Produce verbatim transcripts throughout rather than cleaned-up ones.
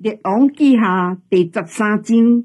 列王记下第十三章，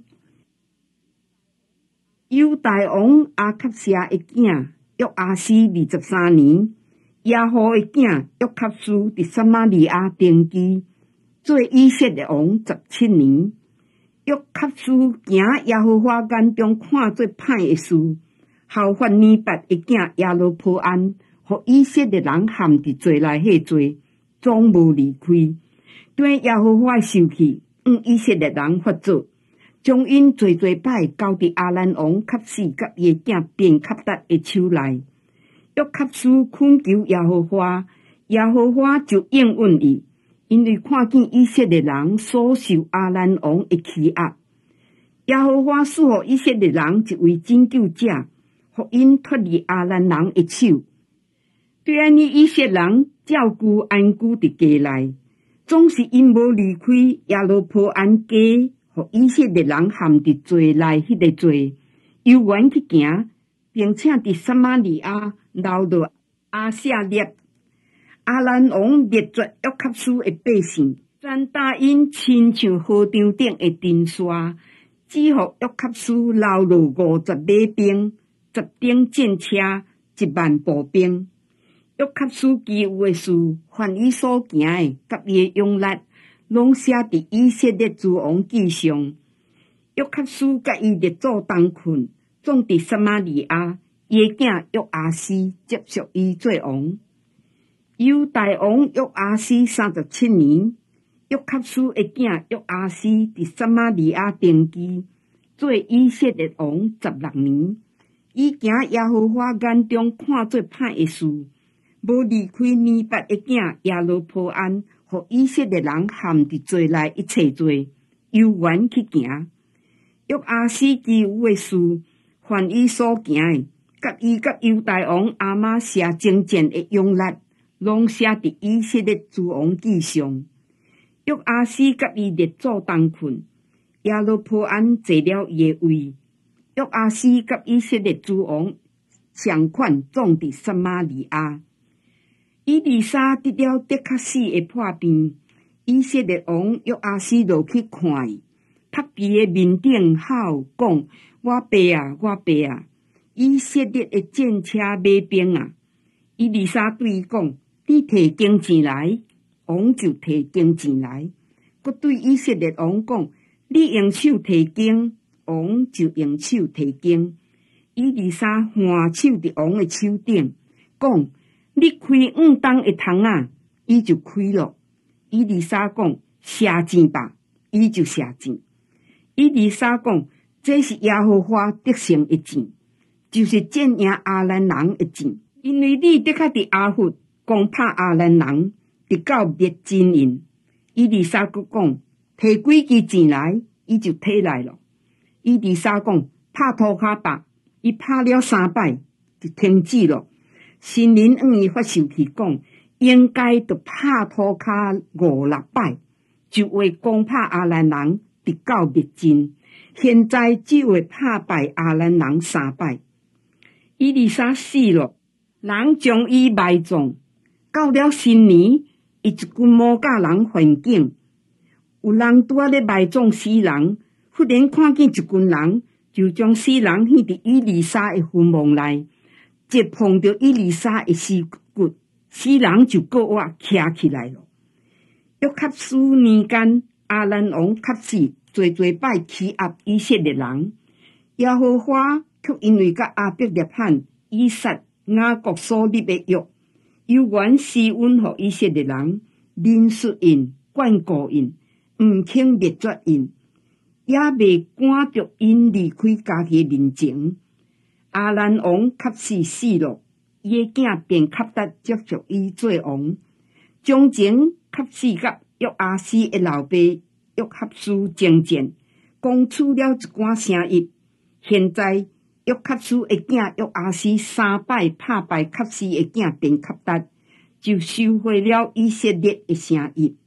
犹大王阿卡谢的囝约阿斯二十三年，耶户的囝约卡斯伫撒玛利亚登基，做以色列王十七年。约卡斯行耶和华眼中看做歹的事，效法尼八的囝耶罗波安，互以色列人陷伫罪内迄罪，总无离开。对耶和华生气，向以色列人发作，将因做做摆交伫阿兰王卡斯甲伊的囝便卡达的手内。约卡斯恳求耶和华，耶和华就应允伊，因为看见以色列人所受阿兰王的欺压。耶和华赐予以色列人一位拯救者，互因脱离阿兰人的手。对安尼，以色列人照顾安居伫家内。总是因无离开耶罗波安家，互以色列人陷伫罪内迄个罪，由原去行，并且伫撒玛利亚留落阿舍列。阿兰王灭绝约卡斯的百姓，咱答因亲像河场顶的尘沙，只互约卡斯留落五十马兵、十顶战车、一万步兵。约卡斯其有的事，凡伊所行的，甲伊的勇力，拢写伫以色列诸王记上。约卡斯甲伊列祖同困，总伫撒玛利亚，伊的囝约阿斯接续伊做王。犹大王约阿斯三十七年，约卡斯的囝约阿斯伫撒玛利亚登基，做以色列王十六年。伊行耶和华眼中看做歹的事。无离开尼八的囝耶罗波安，互以色列人陷伫罪内一切罪，由原去行。约阿斯其有的事，凡伊所行的，甲伊甲犹大王阿玛谢征战的勇力，拢写伫以色列诸王记上。约阿斯甲伊列祖同困，耶罗波安坐了伊的位。约阿斯甲以色列诸王相款总伫撒玛利亚。以利沙得了得克死的破病，以色列王约阿斯落去看伊，拍伊的面顶吼讲：“我爸啊，我爸啊！以色列的战车马兵啊！”以利沙对伊讲：“你摕金钱来。”王就摕金钱来。佮对以色列王讲：“你用手摕金。”王就用手摕金。以利沙换手伫王的手顶，讲：“你开五当的窗啊，伊就开了。”以利沙讲：“射箭吧，伊就射箭。”以利沙讲：“这是耶和华得胜的箭，就是战赢阿兰人的箭，因为你的确伫阿弗攻拍阿兰人，直到灭尽因。”以利沙佫讲：“摕几支箭来，伊就摕来了。”以利沙讲：“拍涂骹吧，伊拍了三摆，就停止了。神灵向伊发生气讲，应该着拍涂骹五六摆，就会攻拍阿兰人，直到灭尽。现在只会拍败阿兰人三摆。以利沙死了，人将伊埋葬。到了新年，伊一群摩甲人环境，有人拄仔咧埋葬死人，忽然看见一群人，就将死人献伫以利沙的坟墓内。一碰到以利沙的尸骨，死人就搁活徛起来了。约卡斯年间，阿兰王卡斯做做摆欺压以色列人，耶和华却因为甲亚伯拉罕、以撒、雅各所立的约，由原施恩予以色列人，认识因、眷顾因，毋肯灭绝因，也未赶着因离开家己的面前。阿兰王卡斯死了，伊的囝便卡达接续伊做王。从前卡斯甲约阿斯的老爸约哈斯征战，讲出了一寡声音。现在约哈斯的囝约阿斯三摆拍败卡斯的囝便卡达，就收回了以色列的声音。